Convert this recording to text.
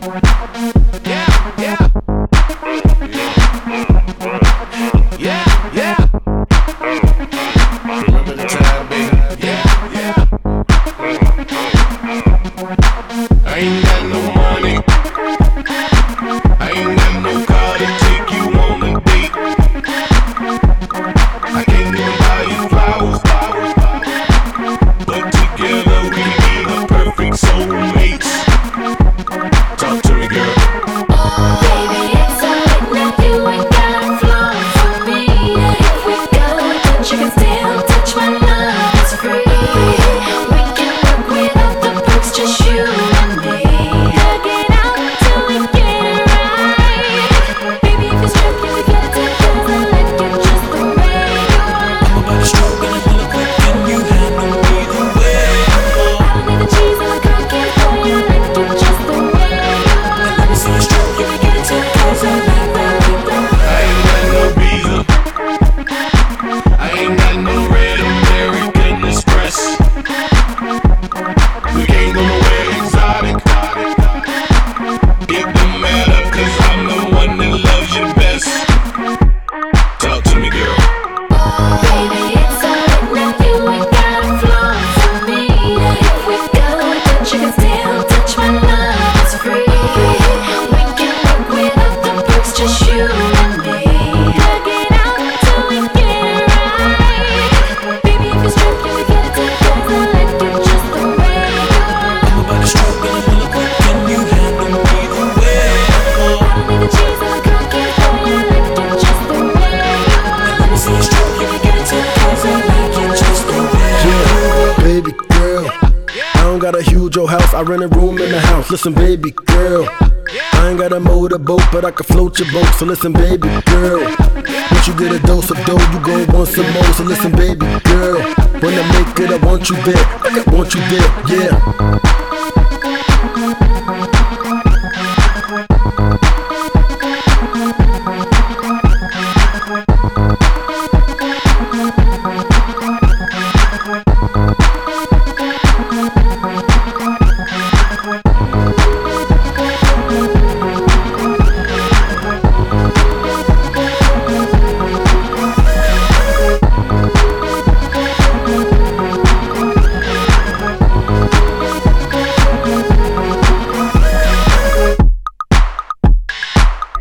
Remember the time, baby. I ain't got no money. I ain't got no car to take you on a date. I can't even buy you flowers. But together we be the perfect soulmates. Talk to me, girl. Baby, it's alright now, you ain't gotta flow for me. If we go, but you can still touch my love, it's free. We can work without the perks, just you and me. Hug it out till we get it right. Baby, if it's true, can we get it together? Like you just the way you are. I'm about to stroke and I'm gonna quick and you handle me the way. I don't need the cheese and the cookies for you, like you just the way you are. Let me see you stroke, you can get it together. I ain't got no visa. I ain't got no red American Express. We can't go nowhere exotic. It don't matter, cause I'm the one that loves you best. Talk to me, girl. Baby, it's alright now, you ain't gotta flow for me. If we go, but you can still touch my love, it's free. We can work without the perks, just you and me. Hug it out till we get it right. Baby, if it's true, can we get it together? Like you just the way you are. I'm about to stroke and I'm gonna quick and you handle me the way. I don't need the cheese and the cookies for you, like you just the way you are. Let me see you stroke, you can get it together. Like you just the way. Yeah, baby girl. I don't got a huge old house, I rent a room in the house. Listen, baby girl, I ain't got a motorboat, but I can float your boat. So listen, baby girl, once you get a dose of dough, you gon' want some more. So listen, baby girl, when I make it, I want you there, I want you there, yeah.